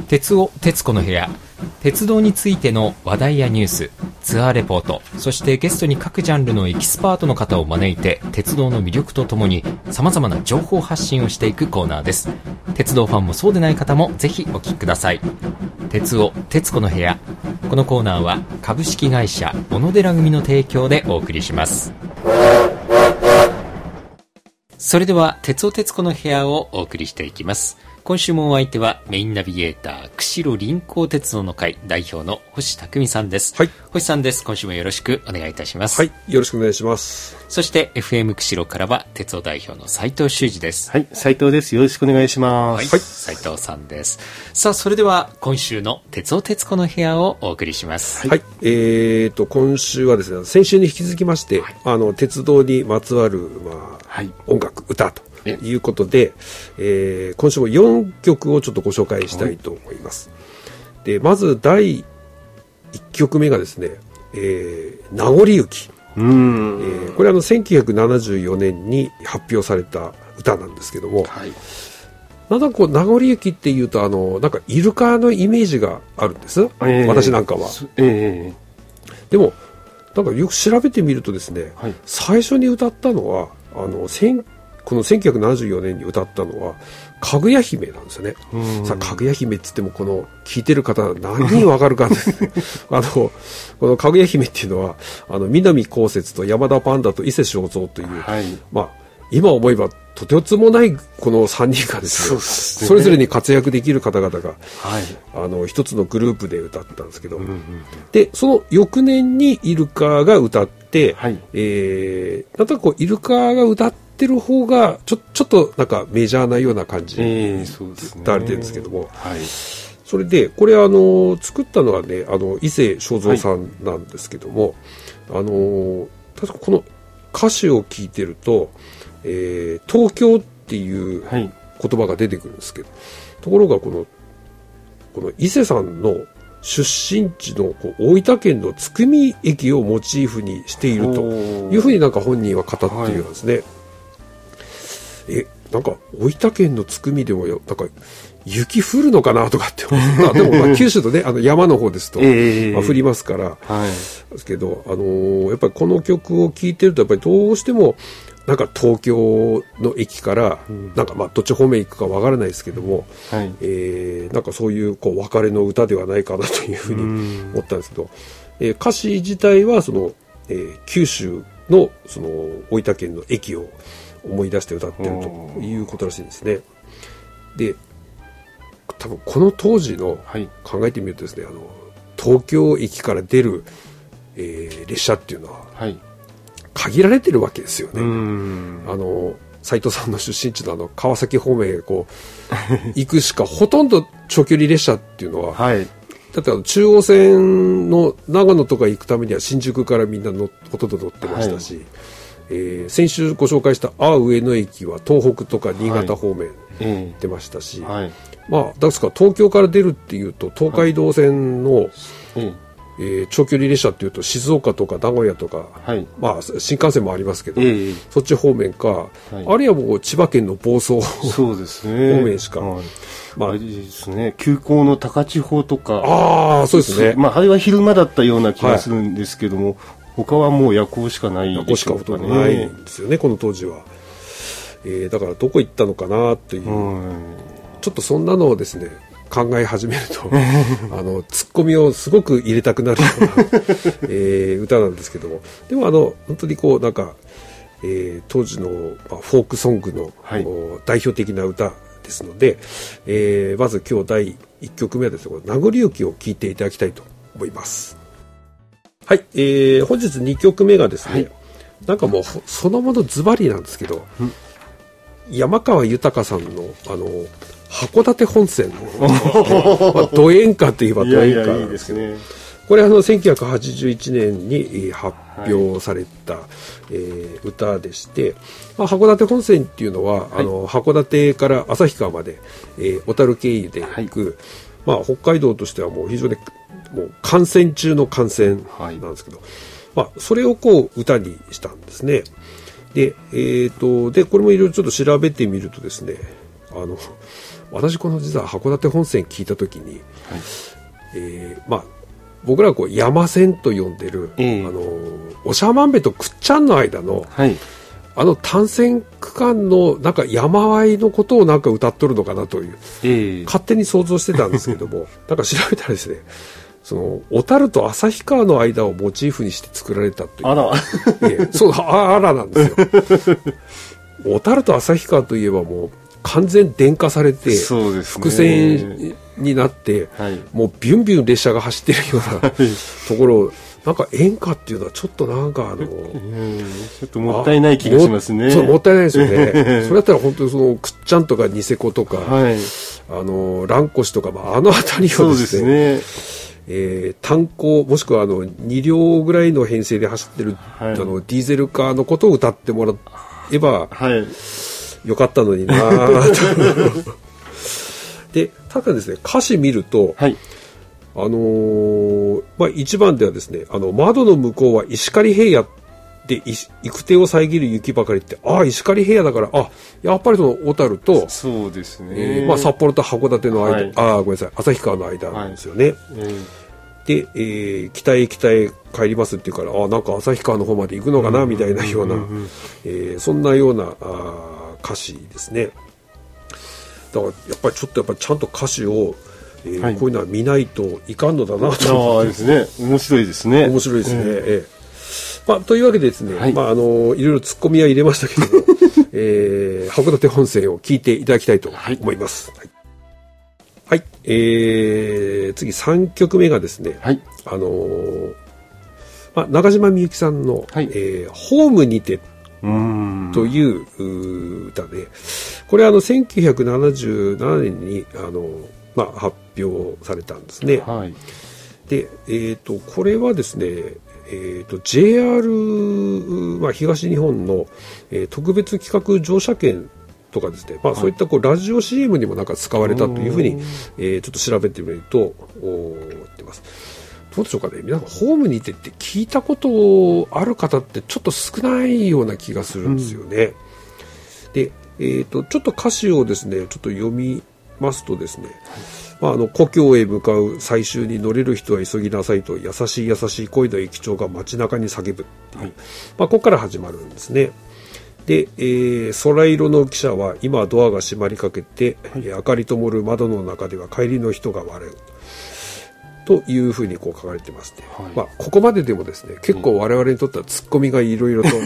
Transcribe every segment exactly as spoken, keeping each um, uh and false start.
鉄尾鉄子の部屋、鉄道についての話題やニュース、ツアーレポート、そしてゲストに各ジャンルのエキスパートの方を招いて鉄道の魅力とともに様々な情報発信をしていくコーナーです。鉄道ファンもそうでない方もぜひお聞きください。鉄尾鉄子の部屋、このコーナーは株式会社小野寺組の提供でお送りします。それでは鉄尾鉄子の部屋をお送りしていきます。今週もお相手はメインナビゲーター釧路臨港鉄道の会代表の星匠さんです。 はい、 星さんです。今週もよろしくお願いいたします。 はい、よろしくお願いします。 そして エフエム 釧路からは鉄道代表の斉藤修二です。 はい、斉藤です。よろしくお願いします。 はい、斉藤さんです。さあ、それでは今週の鉄尾鉄子の部屋をお送りします。 はい、はい、えーと今週はですね、先週に引き続きまして、はい、あの鉄道にまつわる、まあはい、音楽歌とということで、えー、今週もよんきょくをちょっとご紹介したいと思います。でまずだいいっきょくめがですね、えー、名残雪。うーん、えー、これはあのせんきゅうひゃくななじゅうよねんに発表された歌なんですけども、はい、なんかこう名残雪っていうとあのなんかイルカのイメージがあるんです、えー、私なんかは、えー、でもなんかよく調べてみるとですね、はい、最初に歌ったのはあのこのせんきゅうひゃくななじゅうよねんに歌ったのはかぐや姫なんですよね。さあかぐや姫っつってもこの聞いてる方何人わかるかですねあのこのかぐや姫っていうのはあの南こうせつと山田パンダと伊勢正蔵という、はい、まあ今思えばとてつもないこのさんにんがですね、 そうですね、それぞれに活躍できる方々が、はい、あの一つのグループで歌ったんですけど、うんうんうん、でその翌年にイルカが歌って、はい、えー、なんとなくこうイルカが歌ってる方がちょ、ちょっとなんかメジャーなような感じで歌われてるんですけども、えー そ, ね、はい、それでこれあの作ったのはねあの伊勢正蔵さんなんですけども、はい、あの確かこの歌詞を聞いてるとえー、東京っていう言葉が出てくるんですけど、はい、ところがこのこの伊勢さんの出身地のこう大分県の津久見駅をモチーフにしているというふうになんか本人は語っているんですね、はい、えなんか大分県の津久見でもなんか雪降るのかなとかって思ったでもまあ九州のねあの山の方ですと、えーまあ、降りますから、はい、ですけど、あのー、やっぱりこの曲を聴いてるとやっぱりどうしてもなんか東京の駅から、うん、なんかまあどっち方面行くかわからないですけども、はい、えー、なんかそういうこう別れの歌ではないかなというふうに思ったんですけど、えー、歌詞自体はその、えー、九州のその大分県の駅を思い出して歌ってるということらしいんですね。で、多分この当時の考えてみるとですね、あの東京駅から出る、えー、列車っていうのは、はい、限られてるわけですよね。あの斉藤さんの出身地のあの川崎方面へこう行くしかほとんど長距離列車っていうのは、はい、だってあの中央線の長野とか行くためには新宿からみんなのほとんど乗ってましたし、はい、えー、先週ご紹介したあ上野駅は東北とか新潟方面行ってましたし、はい、まあですから東京から出るっていうと東海道線の、はい、うんえー、長距離列車っていうと静岡とか名古屋とか、はい、まあ新幹線もありますけど、えー、そっち方面か、はい、あるいはもう千葉県の房総そうですね方面しか、はい、 まあ、あれですね、急行の高千穂とか、 ああそうですね、 まああれは昼間だったような気がするんですけども、はい、他はもう夜行しかないでしょうかね。夜行しかほとんどないんですよねこの当時は、えー、だからどこ行ったのかなという、うん、ちょっとそんなのをですね考え始めるとあのツッコミをすごく入れたくなるような、えー、歌なんですけども、でもあの本当にこうなんか、えー、当時の、まあ、フォークソングの、はい、代表的な歌ですので、えー、まず今日だいいっきょくめはですね名残雪を聴いていただきたいと思います。はい、えー、本日にきょくめがですね、はい、なんかもうそのものズバリなんですけど、山川豊さんのあの函館本線のまあ、ド演歌といえばド演歌なんですけど、いやいやいいですね、これあのせんきゅうひゃくはちじゅういちねんに発表された、はい、えー、歌でして、まあ、函館本線っていうのは、はい、あの函館から旭川まで、えー、小樽経由で行く、はい、まあ、北海道としてはもう非常にもう幹線中の幹線なんですけど、はい、まあ、それをこう歌にしたんですね。で、えーと、でこれもいろいろちょっと調べてみるとですね、あの私この実は函館本線聞いた時に、はいえー、まあ僕らはこう山線と呼んでる、えー、あの長万部と倶知安の間の、はい、あの単線区間のなんか山あいのことをなんか歌っとるのかなという、えー、勝手に想像してたんですけどもなんか調べたらですねその小樽と旭川の間をモチーフにして作られたというあら、 えー、そう あ, あらなんですよ小樽と旭川といえばもう完全電化されて、 そうですね、 伏線になって、はい、もうビュンビュン列車が走ってるようなところなんか演歌っていうのはちょっとなんかあのちょっともったいない気がしますね。 も, そうもったいないですよねそれだったら本当にそのくっちゃんとかニセコとか、はい、あの蘭越とか、まあ、あの辺りをですね、えー、単行もしくはあのに両ぐらいの編成で走ってる、はい、あのディーゼルカーのことを歌ってもらえば、はいよかったのになでただですね歌詞見ると、はい、あのーまあ、一番ではですねあの窓の向こうは石狩平野で行く手を遮る雪ばかりってああ石狩平野だからあやっぱりその小樽とそうですね、 えーまあ、札幌と函館の間、はい、あごめんなさい旭川の間なんですよね、はいえーで、えー、北へ北へ帰りますっていうからあなんか旭川の方まで行くのかなみたいなような、えー、そんなようなあ歌詞ですね。だからやっぱりちょっとやっぱりちゃんと歌詞を、えーはい、こういうのは見ないといかんのだなと。 あですね面白いですね。 面白いですね。えーまあ、というわけでですね、はいまあ、あのいろいろツッコミは入れましたけども、えー、函館本線を聞いていただきたいと思います。はいはいはい、えー、次さんきょくめがですね、はい、あのーまあ、中島みゆきさんの、はいえー、ホームにてという歌で、これはあのせんきゅうひゃくななじゅうななねんにあの、まあ、発表されたんですね。はい、で、えーと、これはですね、えーと、ジェイアール、まあ、東日本の、えー、特別企画乗車券とかですね、まあ、そういったこうラジオ シーエム にもなんか使われたというふうに、えー、ちょっと調べてみると言ってます。どうでしょうかね、皆さんホームにてって聞いたことある方ってちょっと少ないような気がするんですよね。うん、で、えーと、ちょっと歌詞をですねちょっと読みますとですね、はいまあ、あの故郷へ向かう最終に乗れる人は急ぎなさいと優しい優しい恋の駅長が街中に叫ぶっていう、はいまあ、ここから始まるんですね。で、えー、空色の汽車は今ドアが閉まりかけて、はい、明かり灯る窓の中では帰りの人が笑うというふうにこう書かれてますね。はいまあ、ここまででもですね結構我々にとってはツッコミがいろいろと、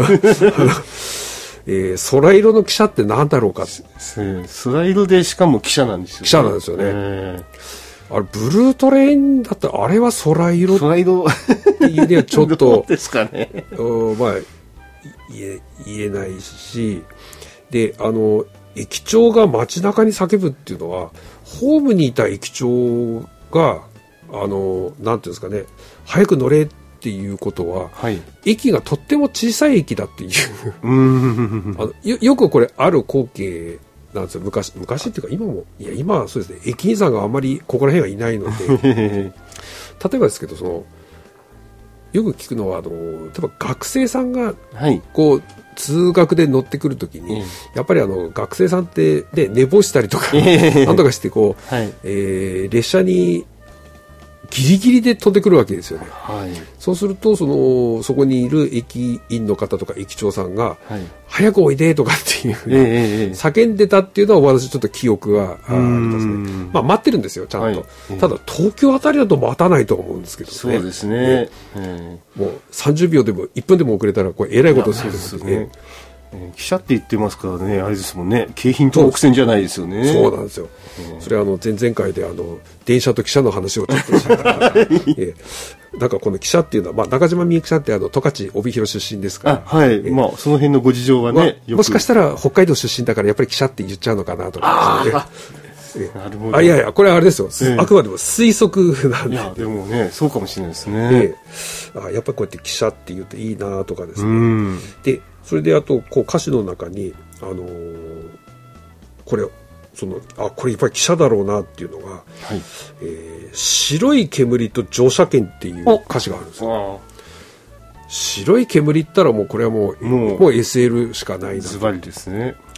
えー、空色の汽車って何だろうか。 空色でしかも汽車なんですよね。 汽車なんですよね。あれブルートレインだったらあれは空色空色っていうにはちょっとどうですかね。 まあ言え、言えないし、であの駅長が街中に叫ぶっていうのはホームにいた駅長があのなんていうんですかね早く乗れっていうことは、はい、駅がとっても小さい駅だっていうあの よ, よくこれある光景なんですよ。昔昔っていうか今もいや今はそうですね駅員さんがあまりここら辺はいないので例えばですけどそのよく聞くのはあの例えば学生さんがこう、はい、通学で乗ってくるときに、うん、やっぱりあの学生さんってで寝坊したりとかなんとかしてこう、はいえー、列車にギリギリで飛んでくるわけですよね。はい、そうするとそのそこにいる駅員の方とか駅長さんが、はい、早くおいでとかっていう、えー、叫んでたっていうのは私ちょっと記憶がありますね。まあ待ってるんですよちゃんと、はいえー、ただ東京あたりだと待たないと思うんですけどね。 そうですね、 えー、もうさんじゅうびょうでもいっぷんでも遅れたらこれえらいことするんですよね。 えー、汽車って言ってますからねあれですもんね京浜東北線じゃないですよね。 そうなんですよ、うん、それはあの前々回であの電車と汽車の話をちょっとしたら、えー、なんかこの汽車っていうのは、まあ、中島みゆきさんってあの十勝帯広出身ですからあ、はいえーまあ、その辺のご事情はね、まあ、 よくもしかしたら北海道出身だからやっぱり汽車って言っちゃうのかなとか、ね、あなるほど。あいやいやこれはあれですよ、えー、あくまでも推測なんで。 いやでもねそうかもしれないですね、 えー、あやっぱりこうやって汽車って言うといいなとかですね。でそれであとこう歌詞の中に、あのー、これそのあこれやっぱり汽車だろうなっていうのが、はいえー、白い煙と乗車券っていう歌詞があるんですよ。白い煙ったらもうこれはもうもう、もう エスエル しかないな。 ズバリですね。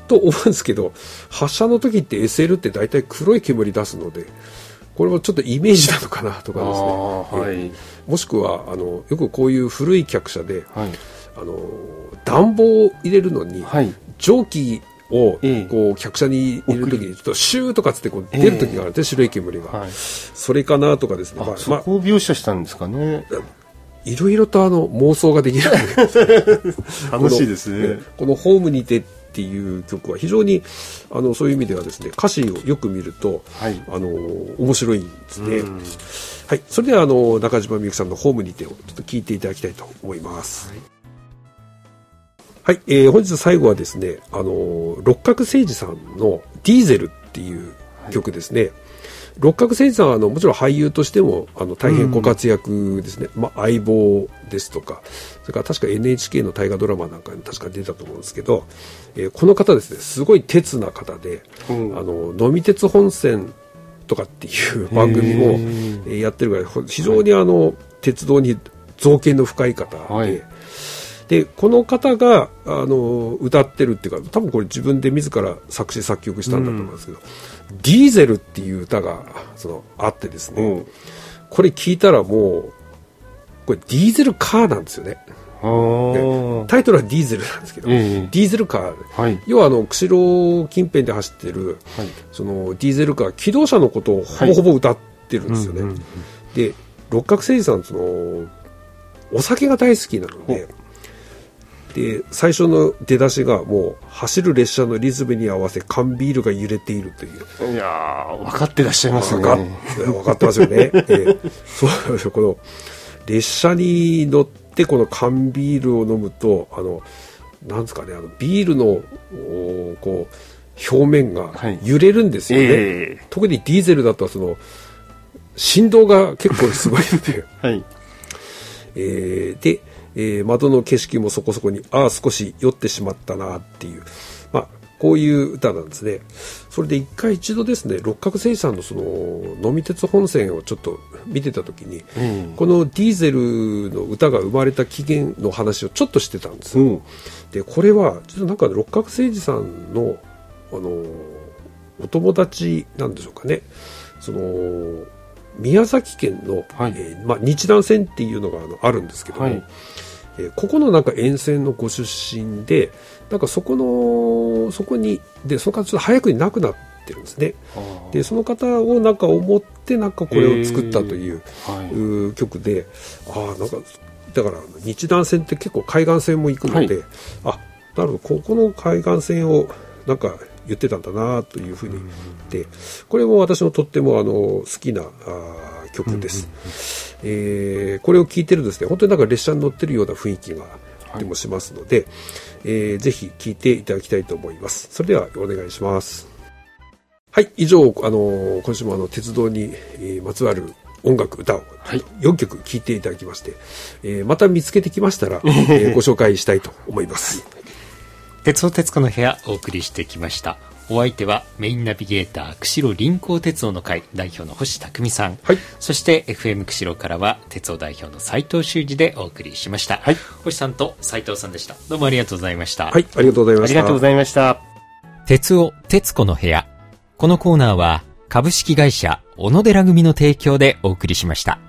と思うんですけど、発射の時って エスエル って大体黒い煙出すので、これもちょっとイメージなのかなとかですね、はい、もしくはあのよくこういう古い客車で、はい、あの暖房を入れるのに、はい、蒸気をこう客車に入れるときにちょっとシューとかつってこう出るときがあるんで、白い煙が、はい、それかなとかですね、 まあ、そこを描写したんですかね。 いろいろとあの妄想ができる楽しいですね。 このホームにてっていう曲は非常にあのそういう意味ではですね、歌詞をよく見ると、はい、あの面白いんですね。はい、それではあの中島みゆきさんのホームにてをちょっと聞いていただきたいと思います。はいはい、えー、本日最後はですね、あの六角誠児さんのディーゼルっていう曲ですね。はい、六角誠児さんはあのもちろん俳優としてもあの大変ご活躍ですね。うん、まあ、相棒ですとか、それから確か エヌエイチケー の大河ドラマなんかに確か出たと思うんですけど、えー、この方ですね、すごい鉄な方で、うん、あの呑み鉄本線とかっていう番組も、えー、やってるぐらい非常にあの、はい、鉄道に造詣の深い方で、はい、でこの方があの歌ってるっていうか、多分これ自分で自ら作詞作曲したんだと思うんですけど、うん、ディーゼルっていう歌がそのあってですね、うん、これ聞いたらもうこれディーゼルカーなんですよね。タイトルはディーゼルなんですけど、えー、ディーゼルカー、はい、要はあの釧路近辺で走ってる、はい、そのディーゼルカー、気動車のことをほぼほぼ歌ってるんですよね。はい、うんうんうん、で六角誠児さんそのお酒が大好きなので、で最初の出だしがもう走る列車のリズムに合わせ缶ビールが揺れているという。 いやー分かってらっしゃいますね。 分かってますよね。えー、そうなんですよ。この列車に乗ってこの缶ビールを飲むと、あのなんですかね、あのビールのこう表面が揺れるんですよね。はい、えー、特にディーゼルだとその振動が結構すごいので、はい、えー、で、えー、窓の景色もそこそこにああ少し酔ってしまったなっていう、まあこういう歌なんですね。それで一回一度ですね、六角誠児さんのその呑み鉄本線をちょっと見てた時に、うん、このディーゼルの歌が生まれた起源の話をちょっとしてたんです、うん、でこれはちょっとなんか六角誠児さんのあのお友達なんでしょうかね、その宮崎県の、はい、えーまあ、日南線っていうのが あ, のあるんですけども、はい、えー、ここのなんか沿線のご出身で、なんかそこのそこにでその方ちょっと早くに亡くなってるんですね。でその方をなんか思ってなんかこれを作ったという、はい、曲で、ああなんかだから日南線って結構海岸線も行くので、はい、あなるほどここの海岸線をなんか言ってたんだなというふうに言って、これも私のとってもあの好きなあ曲です、うんうんうん、えー、これを聴いてるとですね、本当になんか列車に乗ってるような雰囲気がでもしますので、はい、えー、ぜひ聴いていただきたいと思います。それではお願いします。はい、以上あの今週もあの鉄道に、えー、まつわる音楽歌をよんきょく聴いていただきまして、えー、また見つけてきましたら、えー、ご紹介したいと思います。 鉄道鉄子の部屋お送りしてきました。お相手はメインナビゲーター釧路臨港鉄道の会代表の星匠さん、はい、そして エフエム 釧路からは鉄道代表の斉藤修二でお送りしました、はい、星さんと斉藤さんでした。どうもありがとうございました。 はい、ありがとうございました。 ありがとうございました。 鉄道鉄子の部屋、このコーナーは株式会社小野寺組の提供でお送りしました。